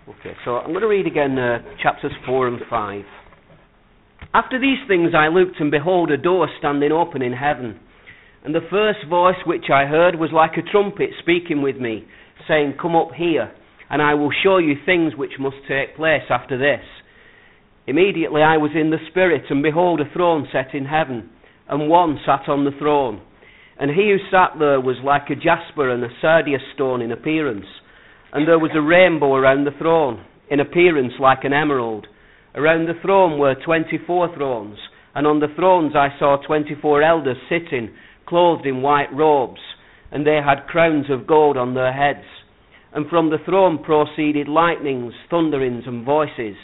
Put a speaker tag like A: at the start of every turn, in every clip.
A: Okay, so I'm going to read again chapters 4 and 5. After these things I looked, and behold, a door standing open in heaven. And the first voice which I heard was like a trumpet speaking with me, saying, Come up here, and I will show you things which must take place after this. Immediately I was in the Spirit, and behold, a throne set in heaven, and one sat on the throne. And he who sat there was like a jasper and a sardius stone in appearance. And there was a rainbow around the throne, in appearance like an emerald. Around the throne were 24 thrones, and on the thrones I saw 24 elders sitting, clothed in white robes, and they had crowns of gold on their heads. And from the throne proceeded lightnings, thunderings, and voices.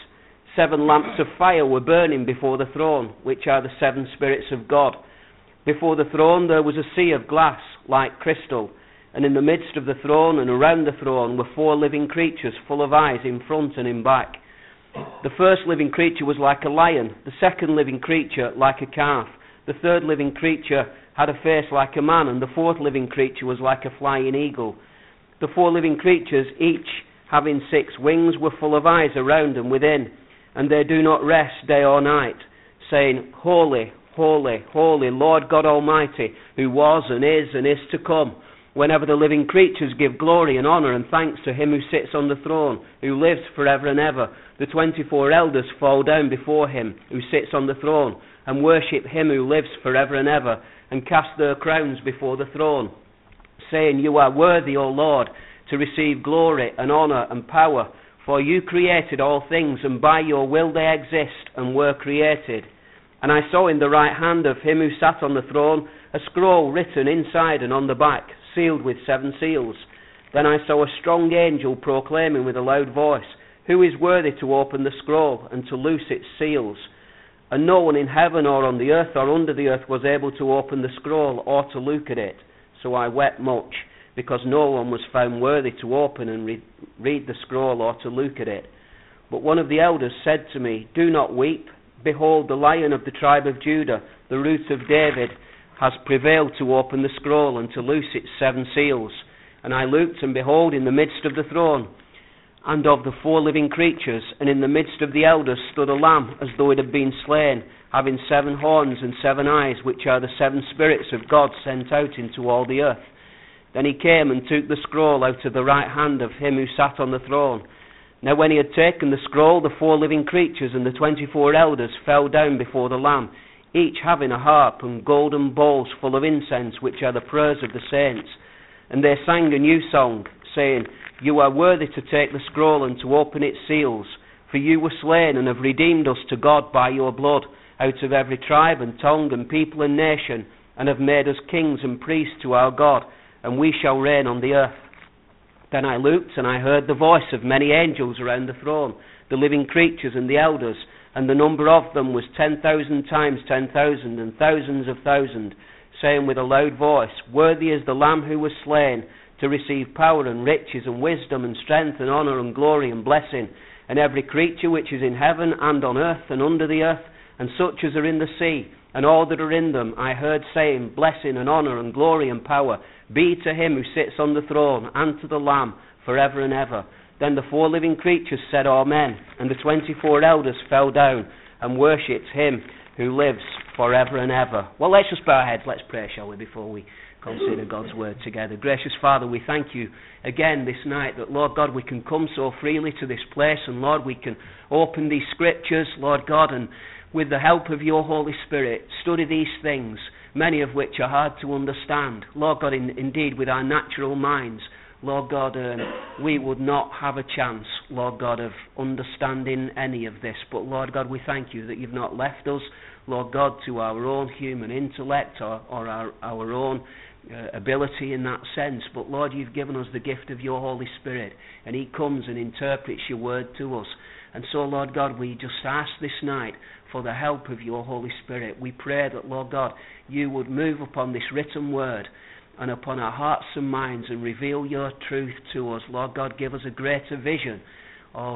A: 7 lamps of fire were burning before the throne, which are the 7 spirits of God. Before the throne there was a sea of glass, like crystal, and in the midst of the throne and around the throne were 4 living creatures full of eyes in front and in back. The first living creature was like a lion, the second living creature like a calf, the third living creature had a face like a man, and the fourth living creature was like a flying eagle. The 4 living creatures, each having 6 wings, were full of eyes around and within, and they do not rest day or night, saying, Holy, holy, holy, Lord God Almighty, who was and is to come. Whenever the living creatures give glory and honour and thanks to him who sits on the throne, who lives forever and ever, the 24 elders fall down before him who sits on the throne, and worship him who lives forever and ever, and cast their crowns before the throne, saying, You are worthy, O Lord, to receive glory and honour and power, for you created all things, and by your will they exist and were created. And I saw in the right hand of him who sat on the throne a scroll written inside and on the back, sealed with 7 seals. Then I saw a strong angel proclaiming with a loud voice, Who is worthy to open the scroll and to loose its seals? And no one in heaven or on the earth or under the earth was able to open the scroll or to look at it. So I wept much, because no one was found worthy to open and read the scroll or to look at it. But one of the elders said to me, Do not weep. Behold, the Lion of the tribe of Judah, the Root of David, has prevailed to open the scroll and to loose its 7 seals. And I looked, and behold, in the midst of the throne, and of the 4 living creatures, and in the midst of the elders stood a lamb, as though it had been slain, having 7 horns and 7 eyes, which are the 7 spirits of God sent out into all the earth. Then he came and took the scroll out of the right hand of him who sat on the throne. Now when he had taken the scroll, the 4 living creatures and the 24 elders fell down before the Lamb, each having a harp and golden bowls full of incense, which are the prayers of the saints. And they sang a new song, saying, You are worthy to take the scroll and to open its seals, for you were slain and have redeemed us to God by your blood, out of every tribe and tongue and people and nation, and have made us kings and priests to our God, and we shall reign on the earth. Then I looked, and I heard the voice of many angels around the throne, the living creatures and the elders, and the number of them was 10,000 times 10,000, and thousands of thousands, saying with a loud voice, Worthy is the Lamb who was slain, to receive power and riches and wisdom and strength and honour and glory and blessing. And every creature which is in heaven and on earth and under the earth, and such as are in the sea, and all that are in them, I heard saying, Blessing and honour and glory and power be to him who sits on the throne, and to the Lamb, forever and ever. Then the 4 living creatures said, Amen, and the 24 elders fell down and worshipped him who lives forever and ever. Well, let's just bow our heads, let's pray, shall we, before we consider God's word together. Gracious Father, we thank you again this night that, Lord God, we can come so freely to this place, and Lord, we can open these scriptures, Lord God, and with the help of your Holy Spirit, study these things, many of which are hard to understand. Lord God, indeed, with our natural minds, Lord God, we would not have a chance, Lord God, of understanding any of this. But Lord God, we thank you that you've not left us, Lord God, to our own human intellect or our own ability in that sense. But Lord, you've given us the gift of your Holy Spirit, and he comes and interprets your word to us. And so, Lord God, we just ask this night for the help of your Holy Spirit. We pray that, Lord God, you would move upon this written word and upon our hearts and minds and reveal your truth to us. Lord God, give us a greater vision of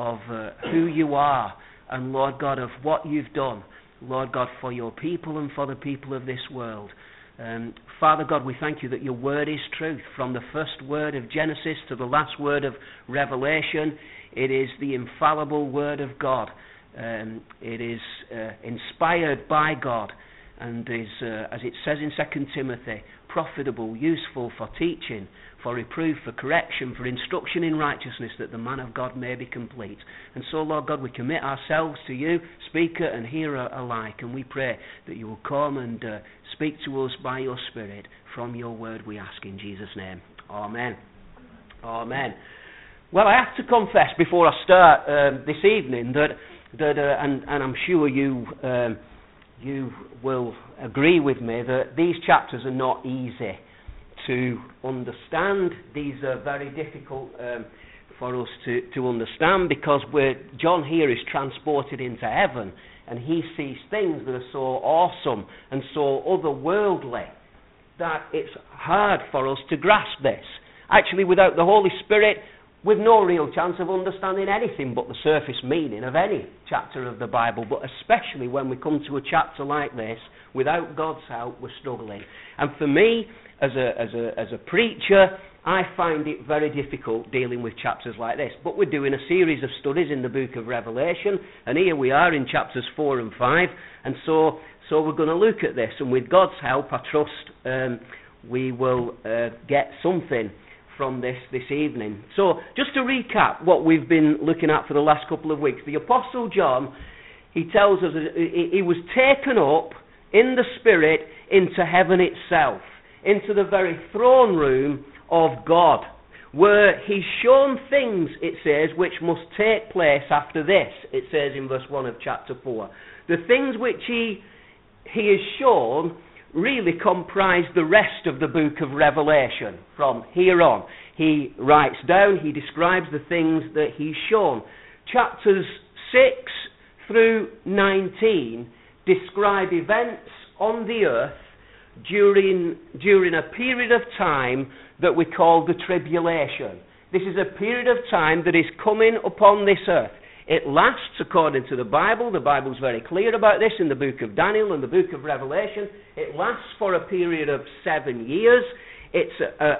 A: who you are, and Lord God, of what you've done, Lord God, for your people and for the people of this world. Father God, we thank you that your word is truth. From the first word of Genesis to the last word of Revelation, it is the infallible word of God. It is inspired by God and is, as it says in 2 Timothy, profitable, useful for teaching, for reproof, for correction, for instruction in righteousness, that the man of God may be complete. And so, Lord God, we commit ourselves to you, speaker and hearer alike, and we pray that you will come and speak to us by your Spirit from your word, we ask in Jesus' name. Amen. Amen. Well, I have to confess before I start this evening that and I'm sure you will agree with me that these chapters are not easy to understand. These are very difficult for us to understand, because John here is transported into heaven and he sees things that are so awesome and so otherworldly that it's hard for us to grasp this. Actually, without the Holy Spirit, we've no real chance of understanding anything but the surface meaning of any chapter of the Bible, but especially when we come to a chapter like this, without God's help, we're struggling. And for me, as a preacher, I find it very difficult dealing with chapters like this. But we're doing a series of studies in the book of Revelation, and here we are in chapters 4 and 5, and so we're going to look at this, and with God's help, I trust we will get something from this evening. So, just to recap what we've been looking at for the last couple of weeks, the Apostle John, he tells us he was taken up in the Spirit into heaven itself, into the very throne room of God, where he's shown things, it says, which must take place after this. It says in verse 1 of chapter 4. The things which he is shown really comprise the rest of the book of Revelation from here on. He writes down, he describes the things that he's shown. Chapters 6 through 19 describe events on the earth during a period of time that we call the tribulation. This is a period of time that is coming upon this earth. It lasts according to the Bible. The Bible's very clear about this in the book of Daniel and the book of Revelation. It lasts for a period of 7 years. It's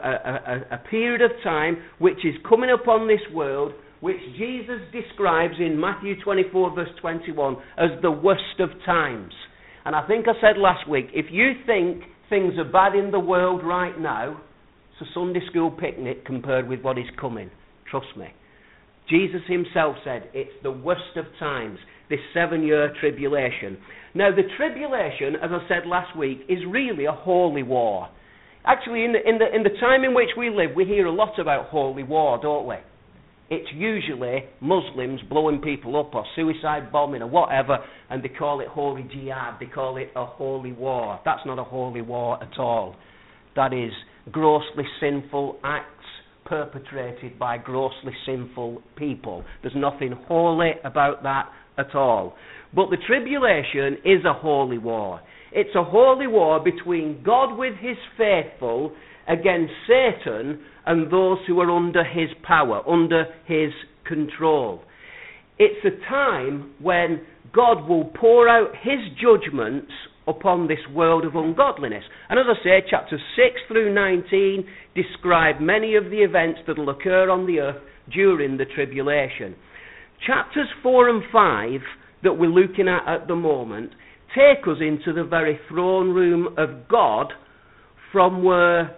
A: a period of time which is coming upon this world, which Jesus describes in Matthew 24 verse 21 as the worst of times. And I think I said last week, if you think things are bad in the world right now, it's a Sunday school picnic compared with what is coming. Trust me. Jesus himself said it's the worst of times, this 7-year tribulation. Now, the tribulation, as I said last week, is really a holy war. Actually, in the time in which we live, we hear a lot about holy war, don't we? It's usually Muslims blowing people up or suicide bombing or whatever, and they call it holy jihad. They call it a holy war. That's not a holy war at all. That is grossly sinful acts perpetrated by grossly sinful people. There's nothing holy about that at all. But the tribulation is a holy war. It's a holy war between God with his faithful against Satan and those who are under his power, under his control. It's a time when God will pour out his judgments upon this world of ungodliness. And as I say, chapters 6 through 19 describe many of the events that will occur on the earth during the tribulation. Chapters 4 and 5 that we're looking at the moment take us into the very throne room of God, from where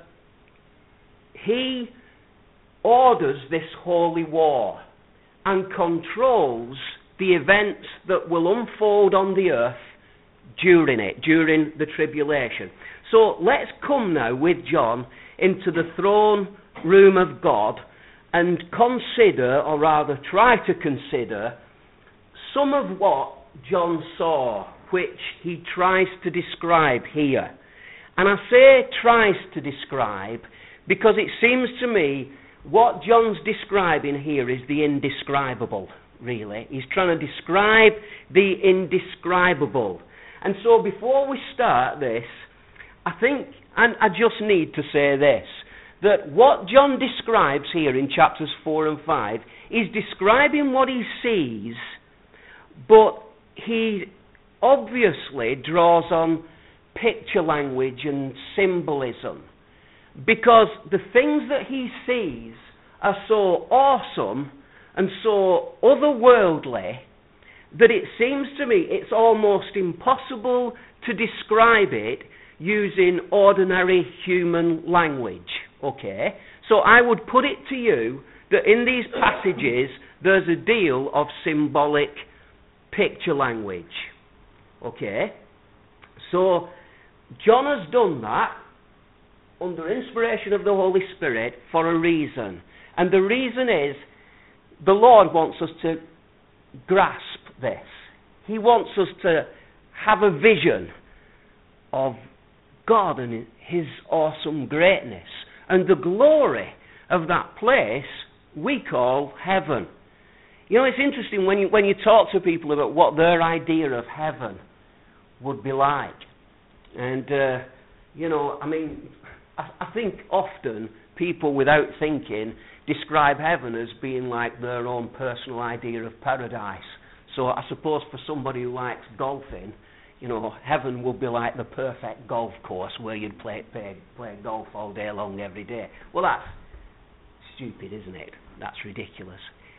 A: he orders this holy war and controls the events that will unfold on the earth during the tribulation. So let's come now with John into the throne room of God and consider, or rather try to consider, some of what John saw, which he tries to describe here. And I say tries to describe because it seems to me what John's describing here is the indescribable, really. He's trying to describe the indescribable. And so before we start this, I think, and I just need to say this, that what John describes here in chapters 4 and 5 is describing what he sees, but he obviously draws on picture language and symbolism, because the things that he sees are so awesome and so otherworldly that it seems to me it's almost impossible to describe it using ordinary human language. Okay? So I would put it to you that in these passages there's a deal of symbolic picture language. Okay? So John has done that under inspiration of the Holy Spirit for a reason. And the reason is the Lord wants us to grasp this. He wants us to have a vision of God and His awesome greatness and the glory of that place we call heaven. You know, it's interesting when you talk to people about what their idea of heaven would be like. And, I think often people, without thinking, describe heaven as being like their own personal idea of paradise. So I suppose for somebody who likes golfing, heaven would be like the perfect golf course where you'd play golf all day long every day. Well, that's stupid, isn't it? That's ridiculous.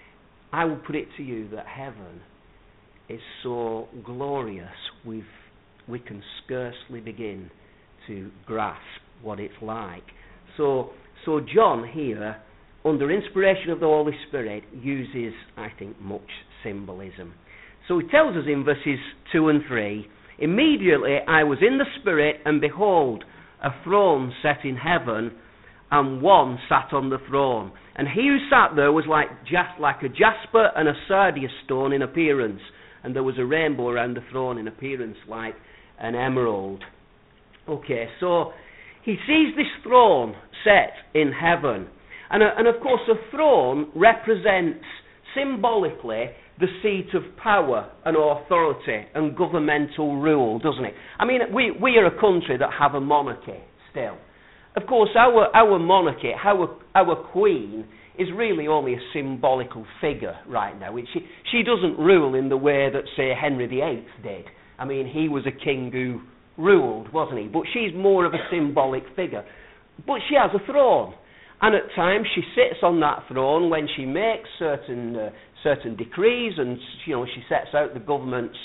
A: I would put it to you that heaven is so glorious we can scarcely begin to grasp what it's like. So John here, under inspiration of the Holy Spirit, uses, I think, much symbolism. So he tells us in verses 2 and 3, "Immediately I was in the Spirit, and behold, a throne set in heaven, and one sat on the throne. And he who sat there was like a jasper and a sardius stone in appearance, and there was a rainbow around the throne in appearance like an emerald." Okay, so he sees this throne set in heaven. And of course, a throne represents symbolically the seat of power and authority and governmental rule, doesn't it? I mean, we are a country that have a monarchy still. Of course, our monarchy, our queen, is really only a symbolical figure right now. She doesn't rule in the way that, say, Henry VIII did. I mean, he was a king who ruled, wasn't he? But she's more of a symbolic figure. But she has a throne. And at times she sits on that throne when she makes certain decrees, and she sets out the government's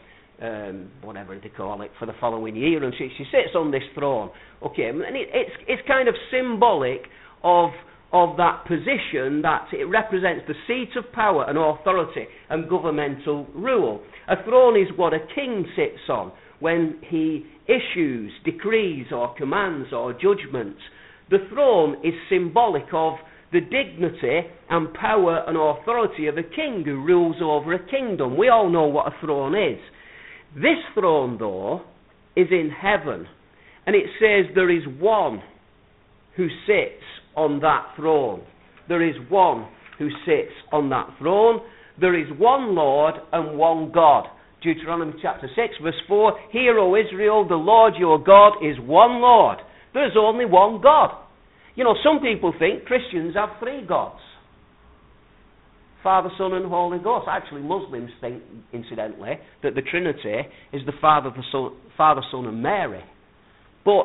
A: whatever they call it for the following year, and she sits on this throne. Okay, and it's kind of symbolic of that position, that it represents the seat of power and authority and governmental rule. A throne is what a king sits on when he issues decrees or commands or judgments. The throne is symbolic of the dignity and power and authority of a king who rules over a kingdom. We all know what a throne is. This throne, though, is in heaven. And it says there is one who sits on that throne. There is one who sits on that throne. There is one Lord and one God. Deuteronomy chapter 6, verse 4, "Hear, O Israel, the Lord your God is one Lord." There's only one God. Some people think Christians have three gods. Father, Son, and Holy Ghost. Actually, Muslims think, incidentally, that the Trinity is the Father, Son, and Mary. But,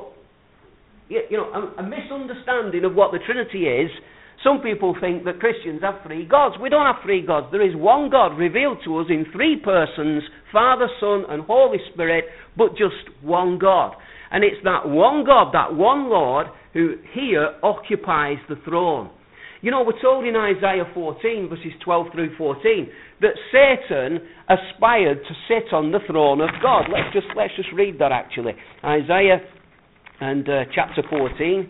A: a misunderstanding of what the Trinity is. Some people think that Christians have three gods. We don't have three gods. There is one God revealed to us in three persons, Father, Son, and Holy Spirit, but just one God. And it's that one God, that one Lord, who here occupies the throne. We're told in Isaiah 14, verses 12 through 14, that Satan aspired to sit on the throne of God. Let's just read that, actually. Isaiah and chapter 14.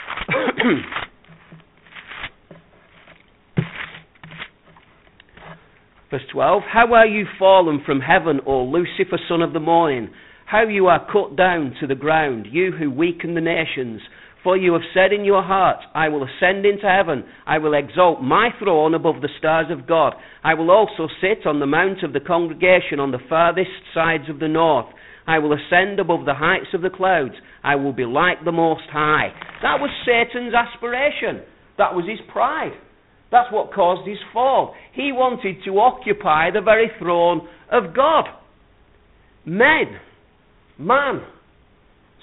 A: Verse 12, "How are you fallen from heaven, O Lucifer, son of the morning? How you are cut down to the ground, you who weaken the nations. For you have said in your heart, I will ascend into heaven. I will exalt my throne above the stars of God. I will also sit on the mount of the congregation on the farthest sides of the north. I will ascend above the heights of the clouds. I will be like the Most High." That was Satan's aspiration. That was his pride. That's what caused his fall. He wanted to occupy the very throne of God. Man,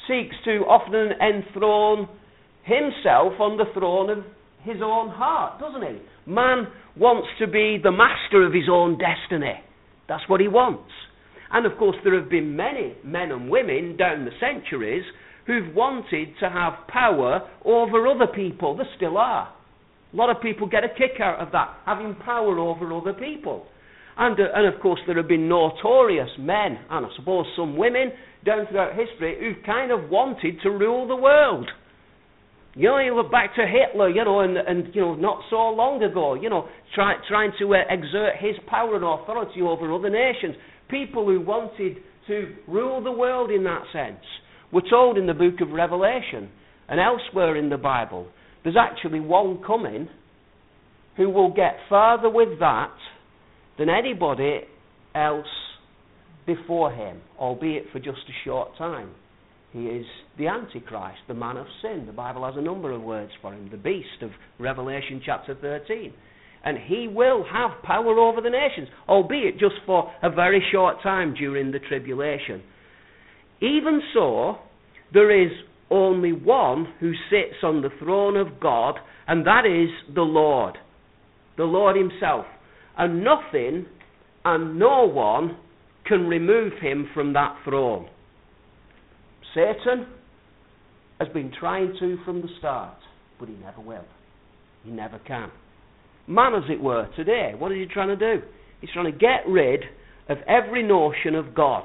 A: seeks to often enthrone himself on the throne of his own heart, doesn't he? Man wants to be the master of his own destiny. That's what he wants. And of course there have been many men and women down the centuries who've wanted to have power over other people. There still are. A lot of people get a kick out of that, having power over other people. And of course there have been notorious men, and I suppose some women, down throughout history, who've kind of wanted to rule the world. You look back to Hitler, and not so long ago, trying to exert his power and authority over other nations. People who wanted to rule the world in that sense. We're told in the book of Revelation and elsewhere in the Bible, there's actually one coming who will get farther with that than anybody else before him, albeit for just a short time. He is the Antichrist, the man of sin. The Bible has a number of words for him. The beast of Revelation chapter 13. And he will have power over the nations, albeit just for a very short time during the tribulation. Even so, there is only one who sits on the throne of God, and that is the Lord himself. And nothing and no one can remove him from that throne. Satan has been trying to from the start, but he never will. He never can. Man, as it were, today, what is he trying to do? He's trying to get rid of every notion of God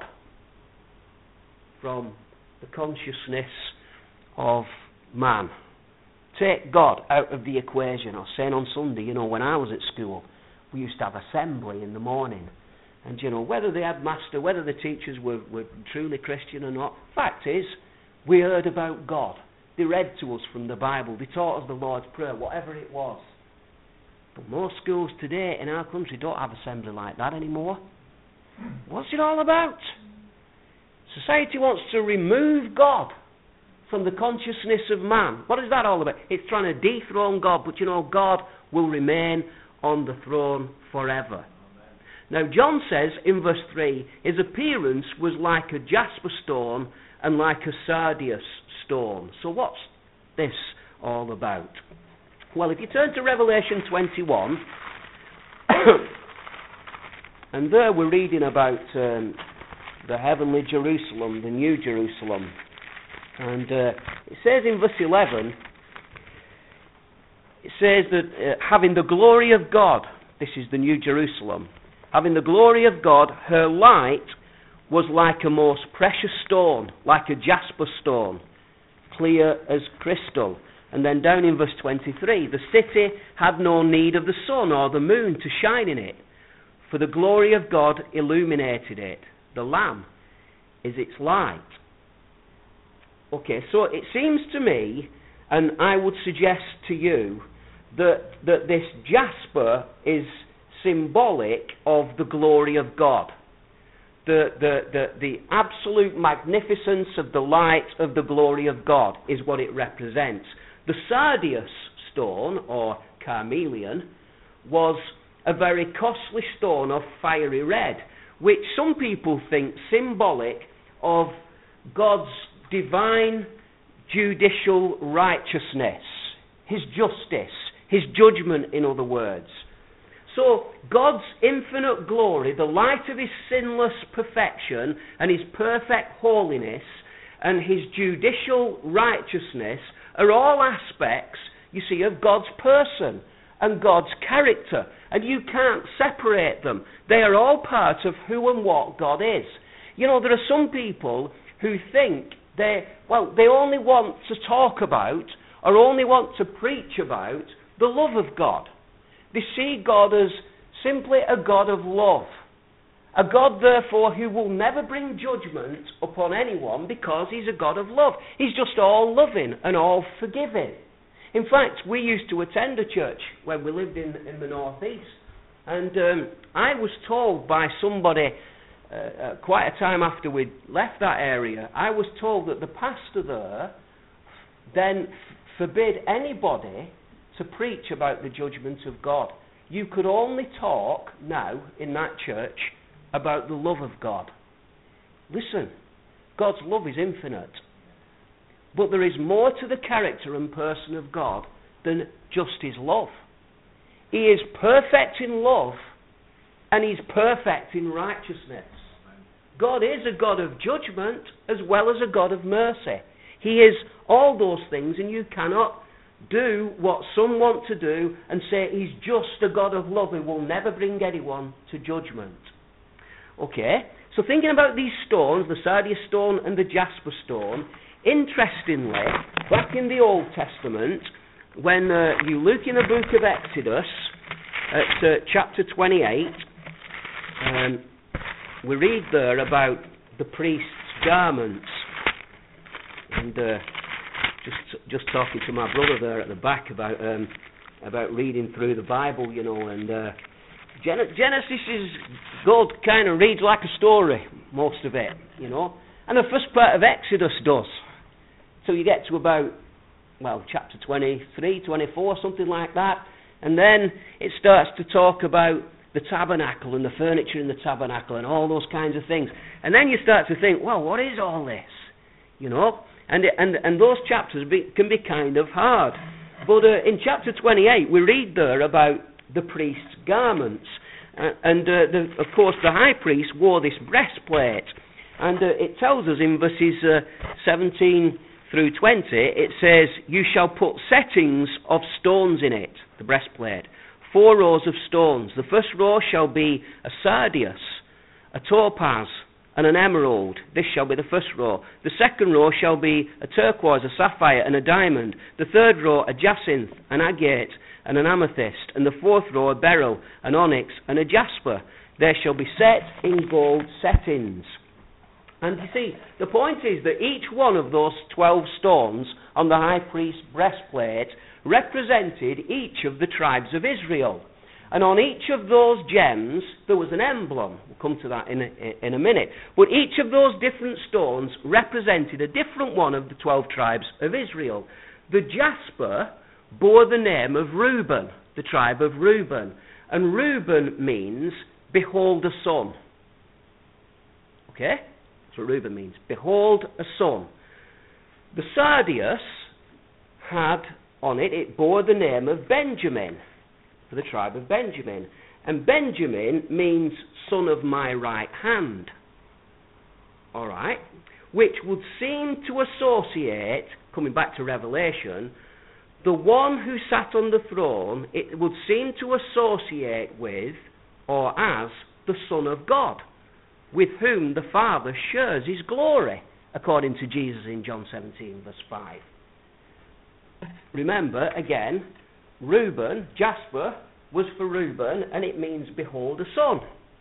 A: from the consciousness of man. Take God out of the equation. I was saying on Sunday, when I was at school, we used to have assembly in the morning. And, whether the headmaster, whether the teachers were truly Christian or not, fact is, we heard about God. They read to us from the Bible. They taught us the Lord's Prayer, whatever it was. But most schools today in our country don't have assembly like that anymore. What's it all about? Society wants to remove God from the consciousness of man. What is that all about? It's trying to dethrone God, but God will remain on the throne forever. Now, John says in verse 3, his appearance was like a jasper stone and like a sardius stone. So what's this all about? Well, if you turn to Revelation 21, and there we're reading about the heavenly Jerusalem, the New Jerusalem. And it says in verse 11, it says that having the glory of God, this is the New Jerusalem, having the glory of God, her light was like a most precious stone, like a jasper stone, clear as crystal. And then down in verse 23, the city had no need of the sun or the moon to shine in it, for the glory of God illuminated it. The Lamb is its light. Okay, so it seems to me, and I would suggest to you, that this jasper is symbolic of the glory of God. The absolute magnificence of the light of the glory of God is what it represents. The sardius stone, or carnelian, was a very costly stone of fiery red, which some people think symbolic of God's divine judicial righteousness, his justice, his judgment, in other words. So God's infinite glory, the light of his sinless perfection and his perfect holiness and his judicial righteousness are all aspects, you see, of God's person and God's character. And you can't separate them. They are all part of who and what God is. There are some people who think they only want to talk about or only want to preach about the love of God. They see God as simply a God of love. A God, therefore, who will never bring judgment upon anyone because he's a God of love. He's just all loving and all forgiving. In fact, we used to attend a church when we lived in the northeast. And I was told by somebody quite a time after we'd left that area, I was told that the pastor there then forbid anybody to preach about the judgment of God. You could only talk now in that church about the love of God. Listen, God's love is infinite. But there is more to the character and person of God than just his love. He is perfect in love, and he's perfect in righteousness. God is a God of judgment as well as a God of mercy. He is all those things, and you cannot do what some want to do and say he's just a God of love who will never bring anyone to judgment. Okay, so thinking about these stones, the sardius stone and the jasper stone, interestingly, back in the Old Testament, when you look in the book of Exodus, at chapter 28, we read there about the priest's garments. And just talking to my brother there at the back about reading through the Bible, you know, and Genesis is good, kind of reads like a story, most of it, you know, and the first part of Exodus does. So you get to about, chapter 23, 24, something like that, and then it starts to talk about the tabernacle and the furniture in the tabernacle and all those kinds of things. And then you start to think, well, what is all this? You know? And those chapters can be kind of hard. But in chapter 28, we read there about the priest's garments. Of course, the high priest wore this breastplate. And it tells us in verses 17 through 20, it says, "You shall put settings of stones in it," the breastplate, 4 rows of stones. The first row shall be a sardius, a topaz, and an emerald. This shall be the first row. The second row shall be a turquoise, a sapphire, and a diamond. The third row a jacinth, an agate, and an amethyst. And the fourth row a beryl, an onyx, and a jasper. They shall be set in gold settings. And you see, the point is that each one of those 12 stones on the high priest's breastplate represented each of the tribes of Israel. And on each of those gems, there was an emblem. We'll come to that in a minute. But each of those different stones represented a different one of the 12 tribes of Israel. The jasper bore the name of Reuben, the tribe of Reuben. And Reuben means, behold a son. Okay? That's what Reuben means. Behold a son. The sardius had on it, it bore the name of Benjamin, for the tribe of Benjamin. And Benjamin means son of my right hand. Alright? Which would seem to associate, coming back to Revelation, the one who sat on the throne, it would seem to associate with, or as, the Son of God, with whom the Father shares his glory, according to Jesus in John 17, verse 5. Remember, again, Reuben, jasper, was for Reuben, and it means, behold a son.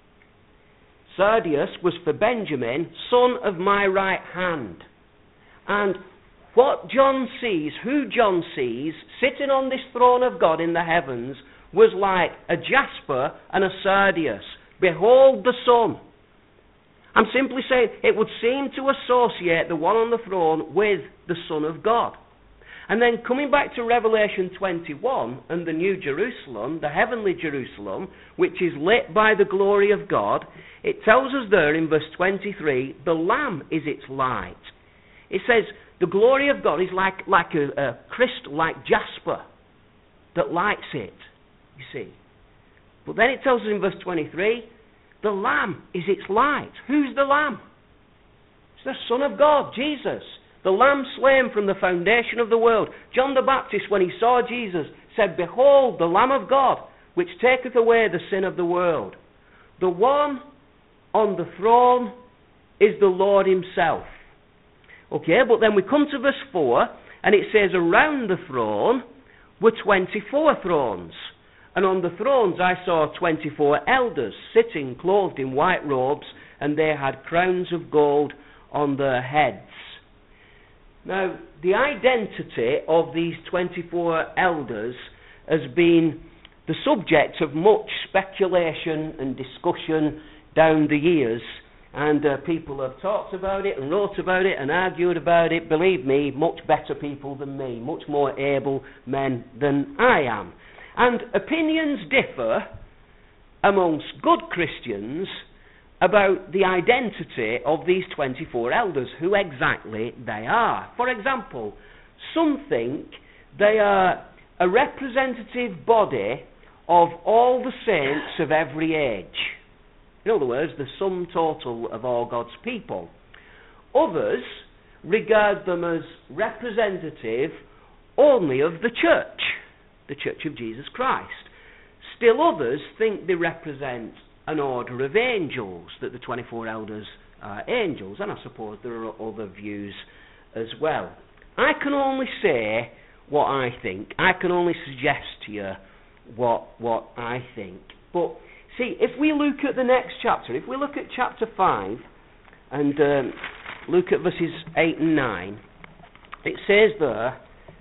A: Sardius was for Benjamin, son of my right hand. And what John sees, who John sees, sitting on this throne of God in the heavens, was like a jasper and a sardius. Behold the Son. I'm simply saying it would seem to associate the one on the throne with the Son of God. And then coming back to Revelation 21 and the New Jerusalem, the heavenly Jerusalem, which is lit by the glory of God, it tells us there in verse 23, the Lamb is its light. It says the glory of God is like a crystal, like jasper, that lights it, you see. But then it tells us in verse 23, the Lamb is its light. Who's the Lamb? It's the Son of God, Jesus. The Lamb slain from the foundation of the world. John the Baptist, when he saw Jesus, said, behold, the Lamb of God, which taketh away the sin of the world. The one on the throne is the Lord himself. Okay, but then we come to verse 4, and it says, around the throne were 24 thrones. And on the thrones I saw 24 elders sitting, clothed in white robes, and they had crowns of gold on their heads. Now, the identity of these 24 elders has been the subject of much speculation and discussion down the years, and people have talked about it and wrote about it and argued about it. Believe me, much better people than me, much more able men than I am. And opinions differ amongst good Christians about the identity of these 24 elders, who exactly they are. For example, some think they are a representative body of all the saints of every age. In other words, the sum total of all God's people. Others regard them as representative only of the Church of Jesus Christ. Still others think they represent an order of angels, that the 24 elders are angels, and I suppose there are other views as well. I can only say what I think. I can only suggest to you what I think. But see, if we look at the next chapter, if we look at chapter 5 and look at verses 8 and 9, it says there,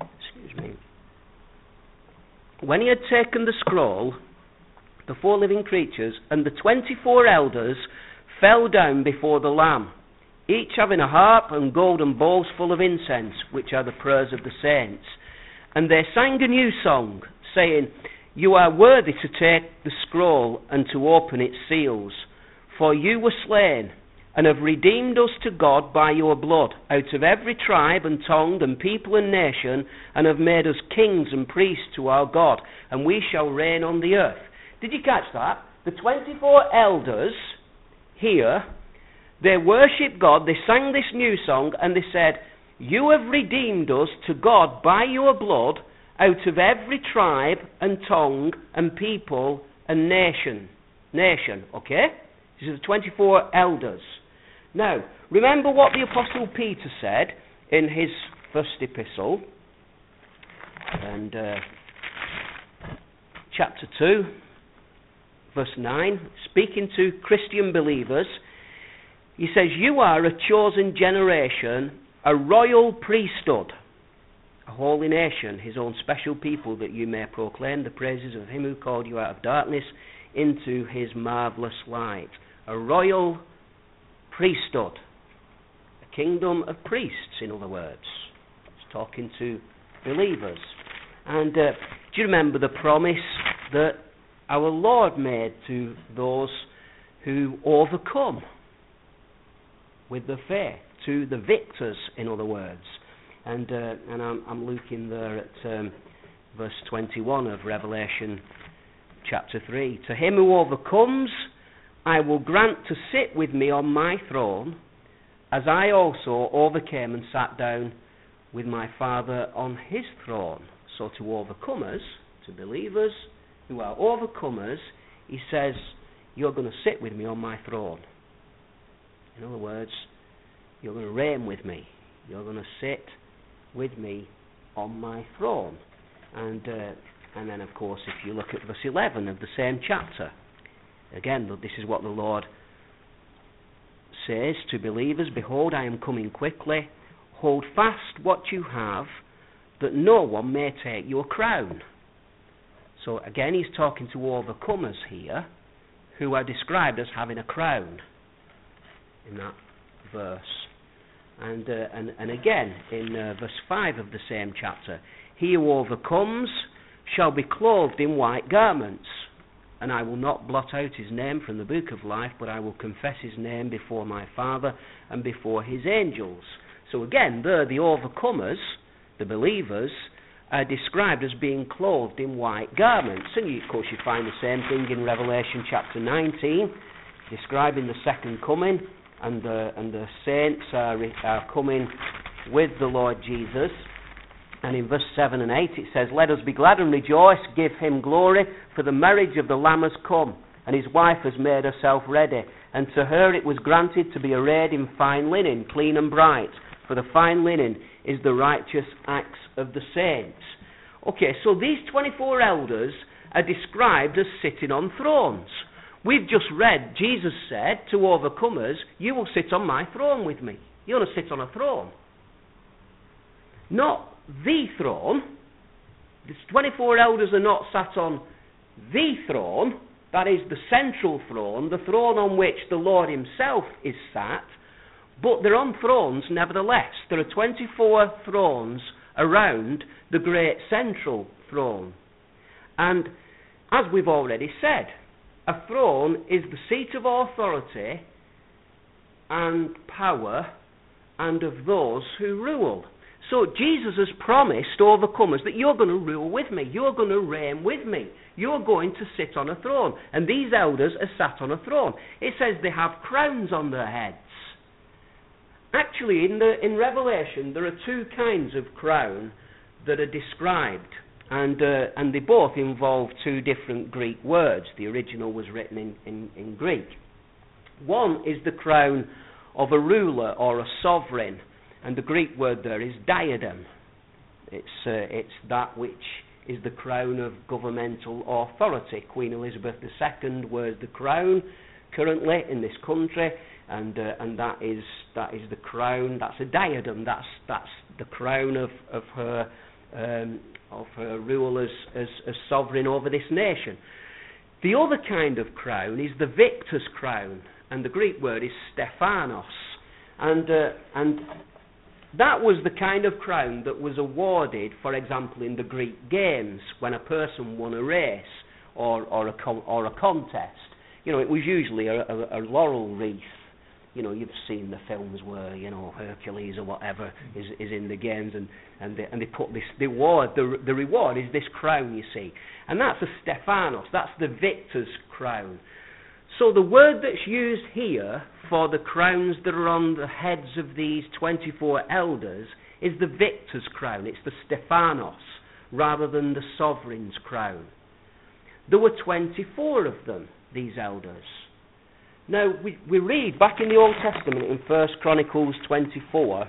A: when he had taken the scroll, the 4 living creatures and the 24 elders fell down before the Lamb, each having a harp and golden bowls full of incense, which are the prayers of the saints. And they sang a new song, saying, You are worthy to take the scroll and to open its seals, for you were slain, and have redeemed us to God by your blood, out of every tribe and tongue and people and nation, and have made us kings and priests to our God, and we shall reign on the earth. Did you catch that? The 24 elders here, they worshipped God, they sang this new song, and they said, You have redeemed us to God by your blood, out of every tribe and tongue and people and nation, okay? These are the 24 elders. Now, remember what the Apostle Peter said in his first epistle, and chapter 2, verse 9, speaking to Christian believers, he says, You are a chosen generation, a royal priesthood, a holy nation, his own special people, that you may proclaim the praises of him who called you out of darkness into his marvellous light. A royal priesthood, a kingdom of priests, in other words. It's talking to believers. And do you remember the promise that our Lord made to those who overcome with the faith, to the victors, in other words? And I'm looking there at verse 21 of Revelation chapter 3. To him who overcomes, I will grant to sit with me on my throne, as I also overcame and sat down with my Father on his throne. So to overcomers, to believers who are overcomers, he says, you're going to sit with me on my throne. In other words, you're going to reign with me. You're going to sit with me on my throne. And then, of course, if you look at verse 11 of the same chapter, again, this is what the Lord says to believers, Behold, I am coming quickly. Hold fast what you have, that no one may take your crown. So again, he's talking to overcomers here, who are described as having a crown in that verse. And again, in verse 5 of the same chapter, he who overcomes shall be clothed in white garments, and I will not blot out his name from the book of life, but I will confess his name before my Father and before his angels. So again, there the overcomers, the believers, are described as being clothed in white garments. And of course you find the same thing in Revelation chapter 19, describing the second coming, and the saints are coming with the Lord Jesus. And in verse 7 and 8 it says, Let us be glad and rejoice, give him glory, for the marriage of the Lamb has come, and his wife has made herself ready. And to her it was granted to be arrayed in fine linen, clean and bright, for the fine linen is the righteous acts of the saints. Okay, so these 24 elders are described as sitting on thrones. We've just read, Jesus said to overcomers, you will sit on my throne with me. You're going to sit on a throne. Not the throne. The 24 elders are not sat on the throne, that is the central throne, the throne on which the Lord himself is sat, but they're on thrones nevertheless. There are 24 thrones around the great central throne. And as we've already said, A throne is the seat of authority and power and of those who rule. So Jesus has promised overcomers that you're going to rule with me. You're going to reign with me. You're going to sit on a throne. And these elders are sat on a throne. It says they have crowns on their heads. Actually, in Revelation, there are two kinds of crown that are described. And they both involve two different Greek words. The original was written in Greek. One is the crown of a ruler or a sovereign. And the Greek word there is diadem. It's that which is the crown of governmental authority. Queen Elizabeth II wears the crown currently in this country, and that is the crown. That's a diadem. That's the crown of her rule as sovereign over this nation. The other kind of crown is the victor's crown, and the Greek word is Stephanos, and that was the kind of crown that was awarded, for example, in the Greek games, when a person won a race or a contest. It was usually a laurel wreath. You've seen the films where Hercules or whatever is in the games, and they put this. The reward is this crown, you see, and that's a Stephanos. That's the victor's crown. So the word that's used here for the crowns that are on the heads of these 24 elders is the victor's crown. It's the Stephanos rather than the sovereign's crown. There were 24 of them, these elders. Now, we read back in the Old Testament in 1 Chronicles 24.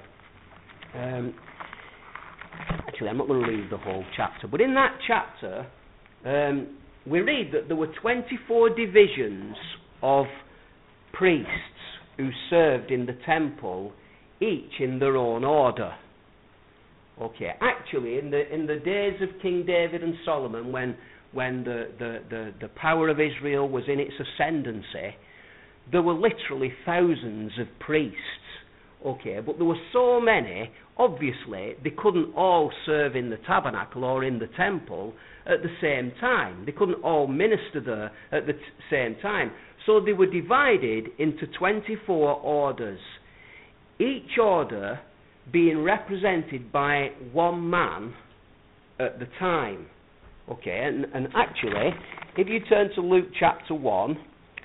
A: Actually, I'm not going to read the whole chapter, but in that chapter, we read that there were 24 divisions of priests who served in the temple, each in their own order. Okay, actually, in the days of King David and Solomon, when the power of Israel was in its ascendancy, there were literally thousands of priests. Okay, but there were so many, obviously, they couldn't all serve in the tabernacle or in the temple at the same time. They couldn't all minister there at the same time. So they were divided into 24 orders, each order being represented by one man at the time. Okay, and actually, if you turn to Luke chapter 1,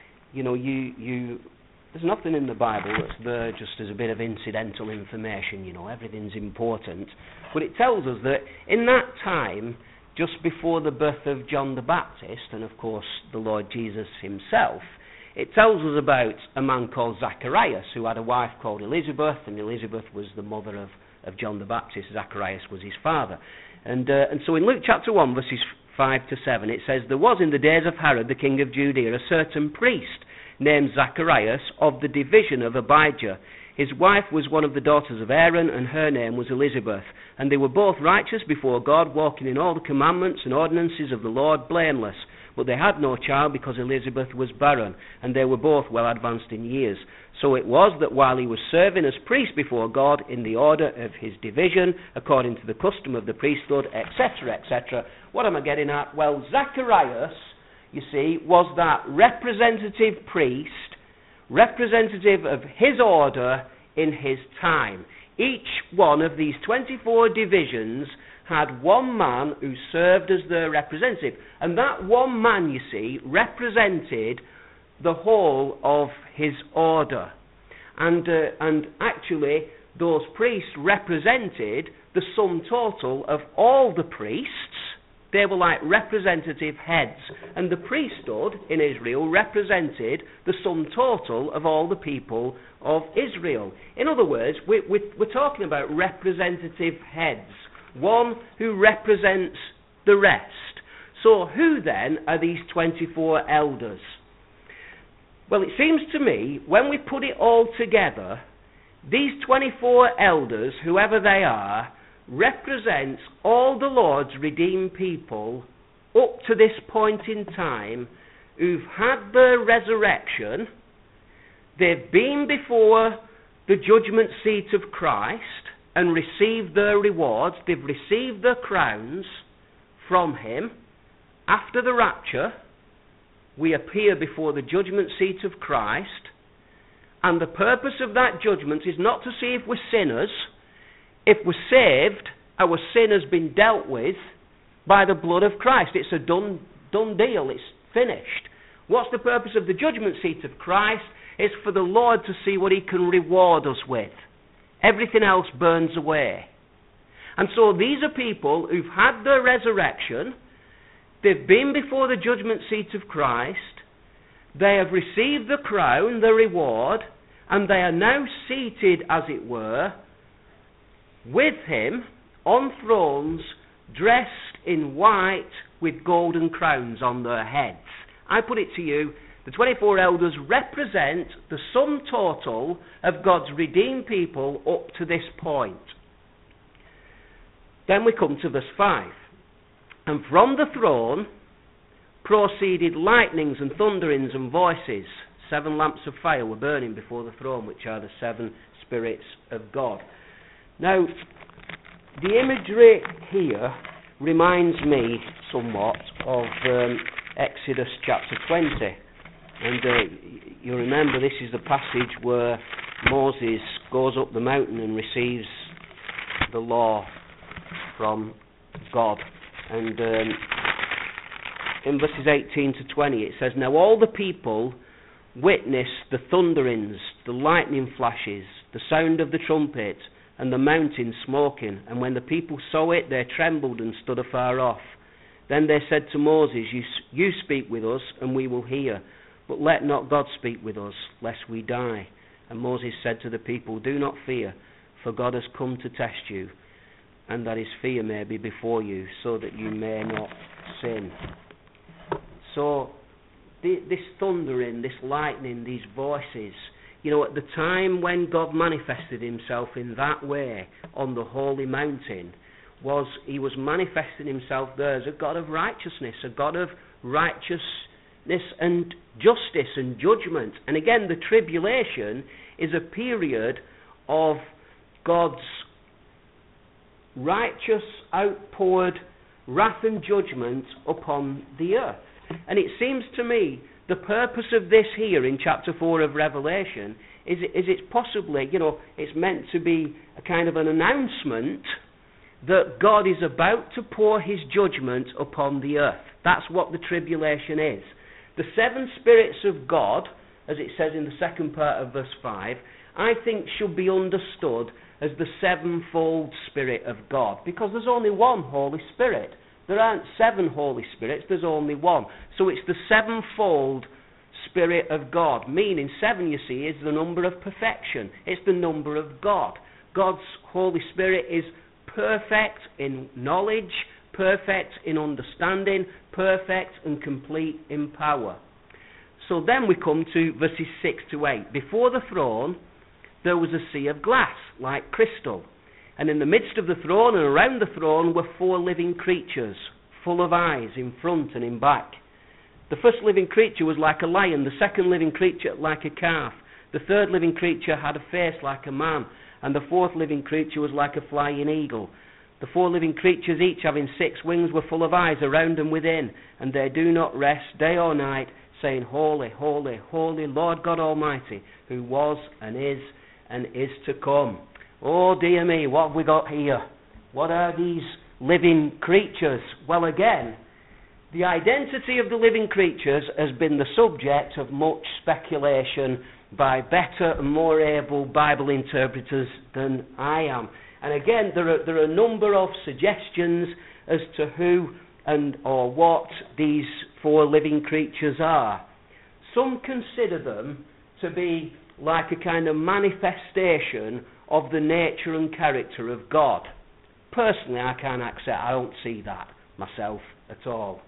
A: there's nothing in the Bible that's there just as a bit of incidental information, everything's important. But it tells us that in that time, just before the birth of John the Baptist, and of course the Lord Jesus himself, it tells us about a man called Zacharias, who had a wife called Elizabeth, and Elizabeth was the mother of John the Baptist. Zacharias was his father. And so in Luke chapter 1, verses 5 to 7, it says, "There was in the days of Herod the king of Judea a certain priest named Zacharias of the division of Abijah. His wife was one of the daughters of Aaron, and her name was Elizabeth. And they were both righteous before God, walking in all the commandments and ordinances of the Lord, blameless. But they had no child because Elizabeth was barren, and they were both well advanced in years. So it was that while he was serving as priest before God in the order of his division, according to the custom of the priesthood, etc., etc." What am I getting at? Well, Zacharias, you see, was that representative priest, representative of his order in his time. Each one of these 24 divisions had one man who served as their representative. And that one man, you see, represented the whole of his order. And actually, those priests represented the sum total of all the priests. They were like representative heads. And the priesthood in Israel represented the sum total of all the people of Israel. In other words, we're talking about representative heads. One who represents the rest. So who then are these 24 elders? Well, it seems to me, when we put it all together, these 24 elders, whoever they are, represents all the Lord's redeemed people up to this point in time who've had their resurrection, they've been before the judgment seat of Christ and received their rewards, they've received their crowns from him. After the rapture, we appear before the judgment seat of Christ, and the purpose of that judgment is not to see if we're sinners. If we're saved, our sin has been dealt with by the blood of Christ. It's a done deal. It's finished. What's the purpose of the judgment seat of Christ? It's for the Lord to see what he can reward us with. Everything else burns away. And so these are people who've had their resurrection. They've been before the judgment seat of Christ. They have received the crown, the reward, and they are now seated, as it were, with him on thrones, dressed in white with golden crowns on their heads. I put it to you, the 24 elders represent the sum total of God's redeemed people up to this point. Then we come to verse 5. And from the throne proceeded lightnings and thunderings and voices. 7 lamps of fire were burning before the throne, which are the 7 spirits of God. Now, the imagery here reminds me somewhat of Exodus chapter 20. And you remember this is the passage where Moses goes up the mountain and receives the law from God. And in verses 18 to 20 it says, Now all the people witnessed the thunderings, the lightning flashes, the sound of the trumpet, and the mountain smoking. And when the people saw it, they trembled and stood afar off. Then they said to Moses, You speak with us, and we will hear. But let not God speak with us, lest we die. And Moses said to the people, Do not fear, for God has come to test you, and that his fear may be before you, so that you may not sin. So, this thundering, this lightning, these voices, at the time when God manifested himself in that way on the holy mountain, he was manifesting himself there as a God of righteousness, a God of righteousness and justice and judgment. And again, the tribulation is a period of God's righteous outpoured wrath and judgment upon the earth. And it seems to me the purpose of this here in chapter 4 of Revelation is it's possibly, it's meant to be a kind of an announcement that God is about to pour his judgment upon the earth. That's what the tribulation is. The 7 spirits of God, as it says in the second part of verse 5, I think should be understood as the 7-fold Spirit of God, because there's only one Holy Spirit. There aren't 7 Holy Spirits, there's only one. So it's the 7-fold Spirit of God, meaning 7, you see, is the number of perfection. It's the number of God. God's Holy Spirit is perfect in knowledge, perfect in understanding, perfect and complete in power. So then we come to verses 6 to 8. Before the throne there was a sea of glass, like crystal. And in the midst of the throne and around the throne were 4 living creatures, full of eyes in front and in back. The first living creature was like a lion, the second living creature like a calf. The third living creature had a face like a man, and the fourth living creature was like a flying eagle. The 4 living creatures, each having 6 wings, were full of eyes around and within, and they do not rest day or night, saying, Holy, holy, holy, Lord God Almighty, who was and is to come. Oh dear me, what have we got here? What are these living creatures? Well, again, the identity of the living creatures has been the subject of much speculation by better and more able Bible interpreters than I am. And again, there are a number of suggestions as to who or what these 4 living creatures are. Some consider them to be like a kind of manifestation of the nature and character of God. Personally, I don't see that myself at all.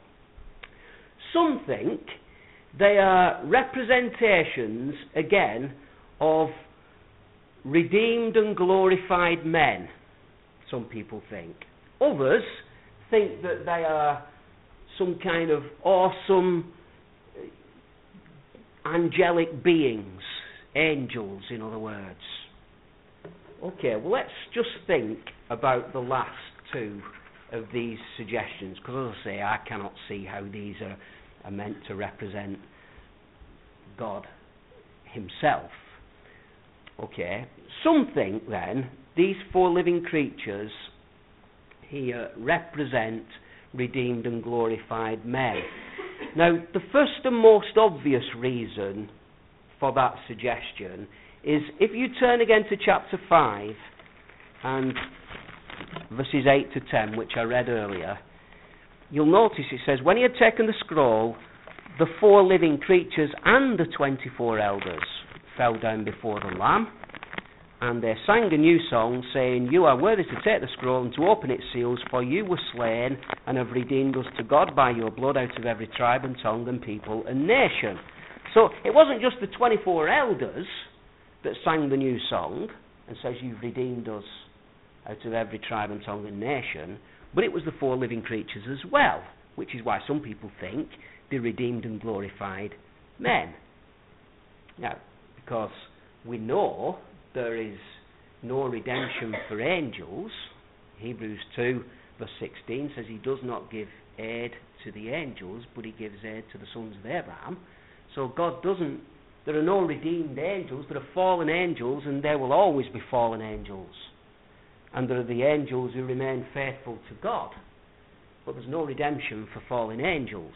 A: Some think they are representations, again, of redeemed and glorified men, some people think. Others think that they are some kind of awesome angelic beings, angels, in other words. Okay, well, let's just think about the last 2 of these suggestions, because as I say, I cannot see how these are are meant to represent God himself. Okay, some think then these 4 living creatures here represent redeemed and glorified men. Now, the first and most obvious reason for that suggestion is if you turn again to chapter 5 and verses 8 to 10, which I read earlier, you'll notice it says, when he had taken the scroll, the 4 living creatures and the 24 elders fell down before the Lamb, and they sang a new song, saying, you are worthy to take the scroll and to open its seals, for you were slain and have redeemed us to God by your blood out of every tribe and tongue and people and nation. So it wasn't just the 24 elders that sang the new song and says, you've redeemed us out of every tribe and tongue and nation, but it was the 4 living creatures as well, which is why some people think they're redeemed and glorified men. Now, because we know there is no redemption for angels, Hebrews 2 verse 16 says he does not give aid to the angels, but he gives aid to the sons of Abraham. So God doesn't, there are no redeemed angels, there are fallen angels, and there will always be fallen angels. And there are the angels who remain faithful to God. But there's no redemption for fallen angels.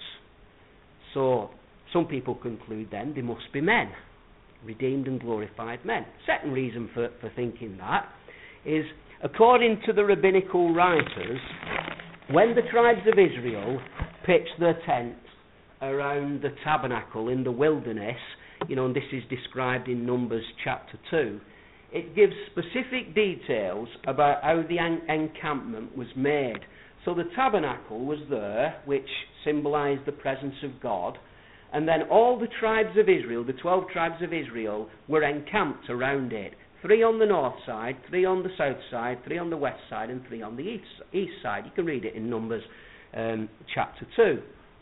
A: So some people conclude then they must be men, redeemed and glorified men. Second reason for thinking that is, according to the rabbinical writers, when the tribes of Israel pitched their tents around the tabernacle in the wilderness, and this is described in Numbers chapter 2, it gives specific details about how the encampment was made. So the tabernacle was there, which symbolized the presence of God, and then all the tribes of Israel, the 12 tribes of Israel, were encamped around it. 3 on the north side, 3 on the south side, 3 on the west side, and 3 on the east side. You can read it in Numbers chapter 2.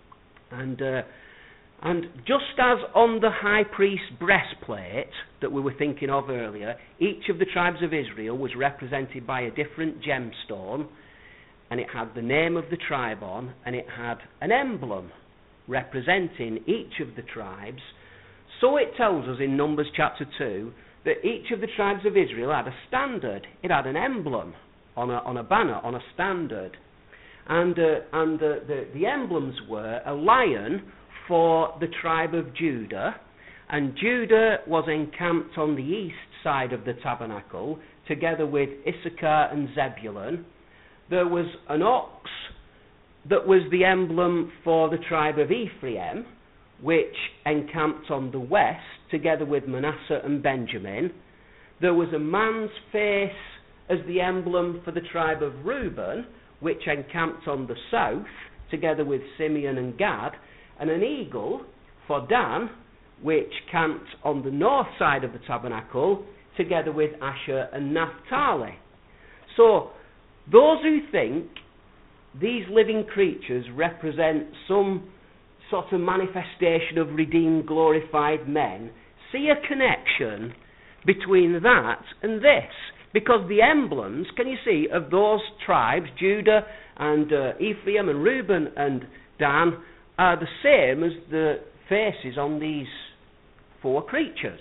A: And just as on the high priest's breastplate that we were thinking of earlier, each of the tribes of Israel was represented by a different gemstone, and it had the name of the tribe on, and it had an emblem representing each of the tribes. So it tells us in Numbers chapter 2 that each of the tribes of Israel had a standard. It had an emblem on a banner, on a standard. And the emblems were a lion for the tribe of Judah, and Judah was encamped on the east side of the tabernacle together with Issachar and Zebulun. There was an ox that was the emblem for the tribe of Ephraim, which encamped on the west together with Manasseh and Benjamin. There was a man's face as the emblem for the tribe of Reuben, which encamped on the south together with Simeon and Gad, and an eagle for Dan, which camped on the north side of the tabernacle together with Asher and Naphtali. So those who think these living creatures represent some sort of manifestation of redeemed, glorified men see a connection between that and this. Because the emblems, can you see, of those tribes, Judah and Ephraim and Reuben and Dan, are the same as the faces on these 4 creatures.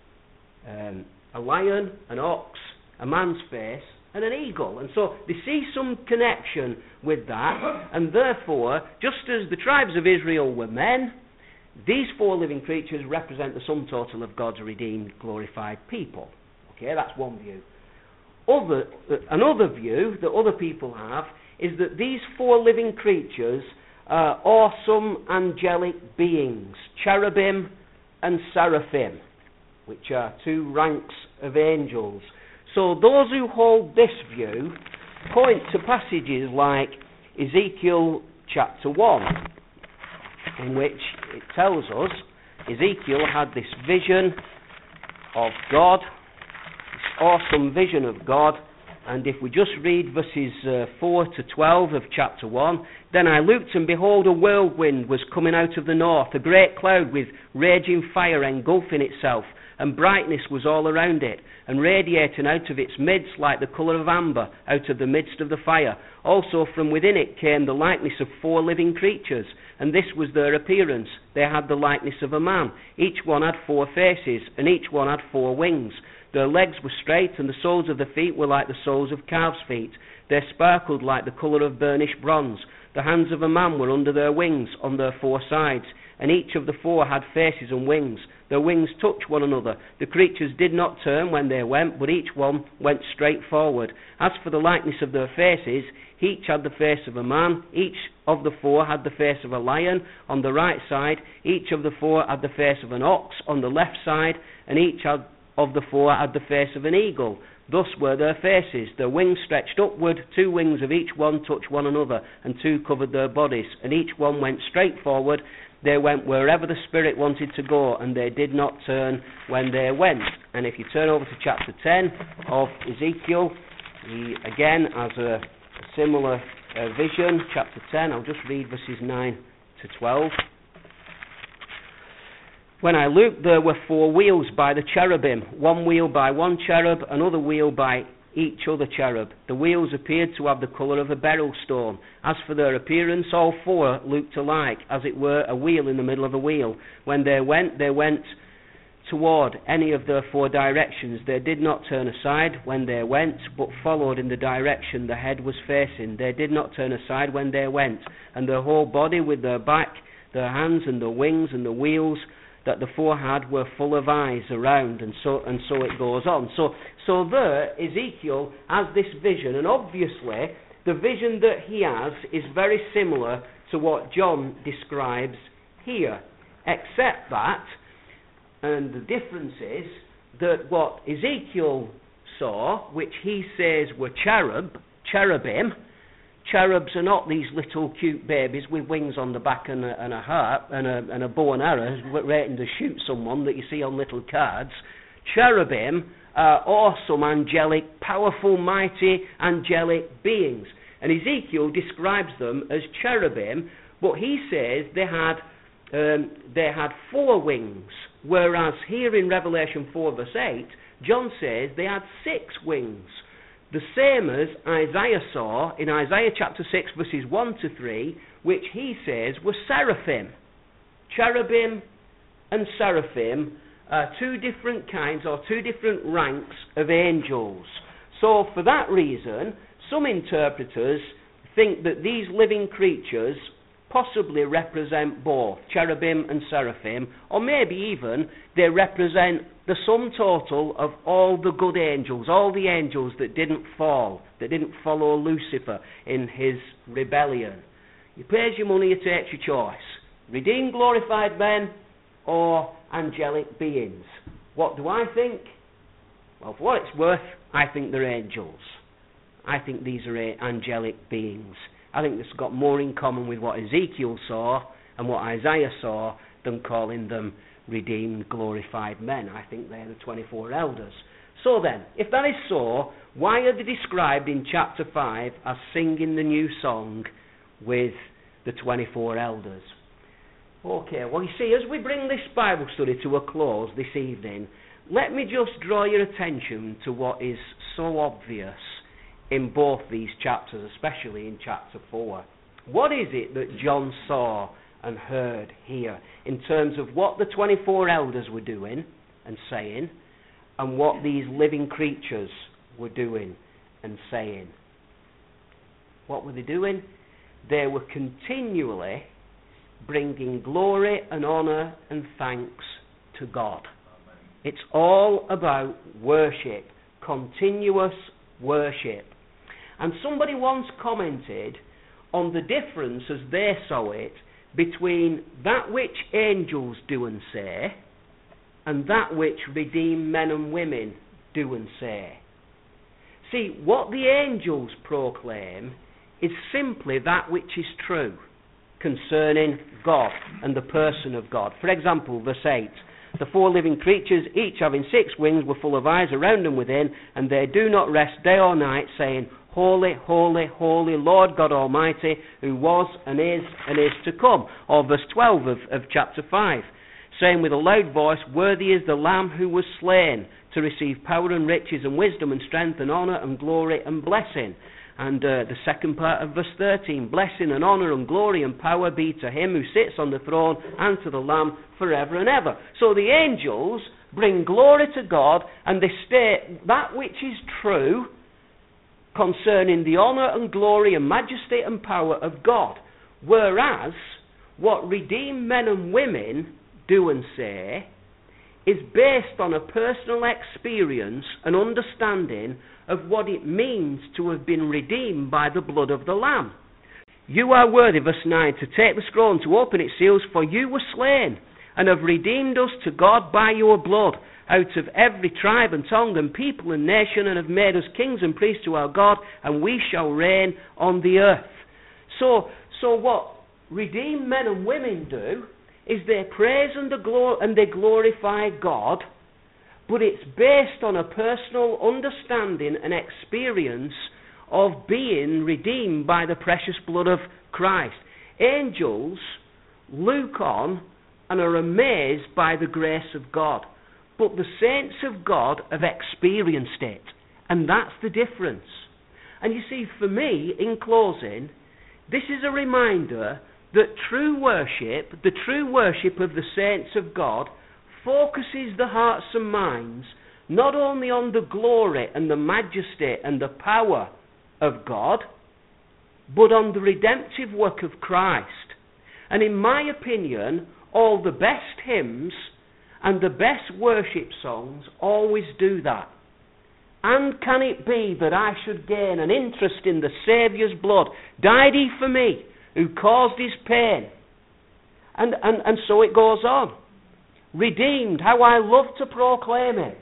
A: A lion, an ox, a man's face, and an eagle. And so they see some connection with that, and therefore, just as the tribes of Israel were men, these 4 living creatures represent the sum total of God's redeemed, glorified people. Okay, that's one view. Another view that other people have is that these 4 living creatures are awesome angelic beings, cherubim and seraphim, which are 2 ranks of angels. So those who hold this view point to passages like Ezekiel chapter 1, in which it tells us Ezekiel had this vision of God, awesome vision of God, and if we just read verses 4 to 12 of chapter 1, Then I looked, and behold, a whirlwind was coming out of the north, a great cloud with raging fire engulfing itself, and brightness was all around it, and radiating out of its midst like the colour of amber, out of the midst of the fire. Also from within it came the likeness of 4 living creatures, and this was their appearance. They had the likeness of a man. Each one had 4 faces, and each one had 4 wings. Their legs were straight, and the soles of the feet were like the soles of calves' feet. They sparkled like the colour of burnished bronze. The hands of a man were under their wings, on their 4 sides, and each of the 4 had faces and wings. Their wings touched one another. The creatures did not turn when they went, but each one went straight forward. As for the likeness of their faces, each had the face of a man. Each of the 4 had the face of a lion on the right side. Each of the 4 had the face of an ox on the left side, and each of the 4 had the face of an eagle. Thus were their faces. Their wings stretched upward. 2 wings of each one touched one another, and 2 covered their bodies, and each one went straight forward. They went wherever the Spirit wanted to go, and they did not turn when they went. And if you turn over to chapter 10 of Ezekiel, he again has a similar vision. Chapter 10, I'll just read verses 9 to 12. When I looked, there were 4 wheels by the cherubim, 1 wheel by one cherub, another wheel by each other cherub. The wheels appeared to have the colour of a beryl stone. As for their appearance, all 4 looked alike, as it were a wheel in the middle of a wheel. When they went toward any of their 4 directions. They did not turn aside when they went, but followed in the direction the head was facing. They did not turn aside when they went, and their whole body, with their back, their hands, and their wings, and the wheels that the 4 had, were full of eyes around, and so it goes on. So there, Ezekiel has this vision, and obviously the vision that he has is very similar to what John describes here, except that, and the difference is that what Ezekiel saw, which he says were cherubim, cherubs are not these little cute babies with wings on the back and a harp and a bow and arrow waiting to shoot someone that you see on little cards. Cherubim are awesome, angelic, powerful, mighty, angelic beings. And Ezekiel describes them as cherubim, but he says they had 4 wings, whereas here in Revelation 4 verse 8, John says they had 6 wings. The same as Isaiah saw in Isaiah chapter 6 verses 1 to 3, which he says were seraphim. Cherubim and seraphim are 2 different kinds or 2 different ranks of angels. So for that reason, some interpreters think that these living creatures possibly represent both cherubim and seraphim, or maybe even they represent the sum total of all the good angels, all the angels that didn't fall, that didn't follow Lucifer in his rebellion. You pays your money, you takes your choice. Redeemed, glorified men, or angelic beings. What do I think? Well, for what it's worth, I think they're angels. I think these are angelic beings. I think this has got more in common with what Ezekiel saw and what Isaiah saw than calling them redeemed, glorified men. I think they're the 24 elders. So then, if that is so, why are they described in chapter 5 as singing the new song with the 24 elders? Okay, well you see, as we bring this Bible study to a close this evening, let me just draw your attention to what is so obvious in both these chapters, especially in chapter 4. What is it that John saw and heard here in terms of what the 24 elders were doing and saying, and what these living creatures were doing and saying? What were they doing? They were continually bringing glory and honour and thanks to God. It's all about worship, continuous worship. And somebody once commented on the difference, as they saw it, between that which angels do and say and that which redeemed men and women do and say. See, what the angels proclaim is simply that which is true concerning God and the person of God. For example, verse 8, the 4 living creatures, each having 6 wings, were full of eyes around and within, and they do not rest day or night, saying, Holy, holy, holy, Lord God Almighty, who was and is to come. Or verse 12 of chapter 5, saying with a loud voice, worthy is the Lamb who was slain to receive power and riches and wisdom and strength and honour and glory and blessing. And the second part of verse 13, blessing and honour and glory and power be to him who sits on the throne and to the Lamb forever and ever. So the angels bring glory to God, and they state that which is true concerning the honour and glory and majesty and power of God. Whereas what redeemed men and women do and say is based on a personal experience and understanding of what it means to have been redeemed by the blood of the Lamb. You are worthy, verse 9, to take the scroll and to open its seals, for you were slain, and have redeemed us to God by your blood, out of every tribe and tongue and people and nation, and have made us kings and priests to our God, and we shall reign on the earth. So what redeemed men and women do is they praise and they glorify God, but it's based on a personal understanding and experience of being redeemed by the precious blood of Christ. Angels look on and are amazed by the grace of God, but the saints of God have experienced it, and that's the difference. And you see, for me, in closing, this is a reminder that true worship, the true worship of the saints of God, focuses the hearts and minds not only on the glory and the majesty and the power of God, but on the redemptive work of Christ. And in my opinion, all the best hymns and the best worship songs always do that. And can it be that I should gain an interest in the Saviour's blood? Died he for me, who caused his pain? And so it goes on. Redeemed, how I love to proclaim it.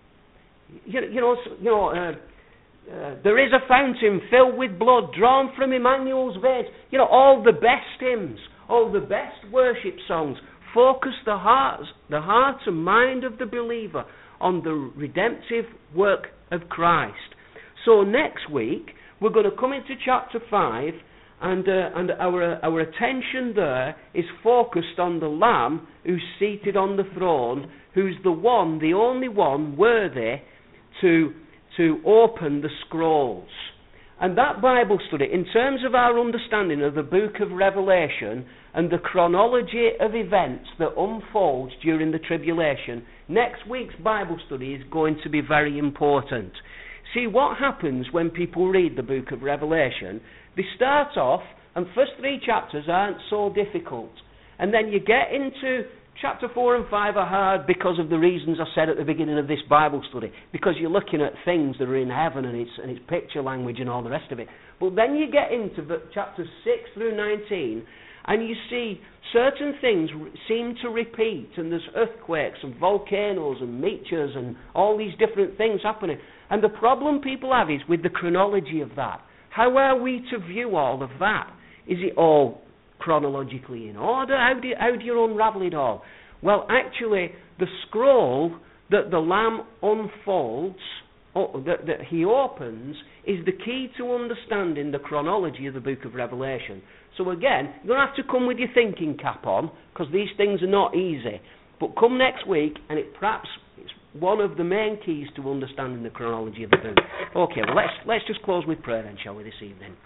A: There is a fountain filled with blood drawn from Emmanuel's veins. All the best hymns, all the best worship songs focus the heart and mind of the believer on the redemptive work of Christ. So next week we're going to come into chapter 5, and our attention there is focused on the Lamb who's seated on the throne, who's the only one worthy to open the scrolls. And that Bible study, in terms of our understanding of the book of Revelation and the chronology of events that unfolds during the tribulation, next week's Bible study is going to be very important. See, what happens when people read the book of Revelation, they start off, and first 3 chapters aren't so difficult. And then you get into chapter 4 and 5 are hard because of the reasons I said at the beginning of this Bible study. Because you're looking at things that are in heaven and it's picture language and all the rest of it. But then you get into chapters 6 through 19 and you see certain things seem to repeat, and there's earthquakes and volcanoes and meteors and all these different things happening. And the problem people have is with the chronology of that. How are we to view all of that? Is it all chronologically in order? How do you unravel it all? Well, actually, the scroll that the Lamb unfolds, that he opens, is the key to understanding the chronology of the book of Revelation. So again, you're going to have to come with your thinking cap on, because these things are not easy. But come next week, and it's one of the main keys to understanding the chronology of the book. Okay, well, let's just close with prayer then, shall we, this evening?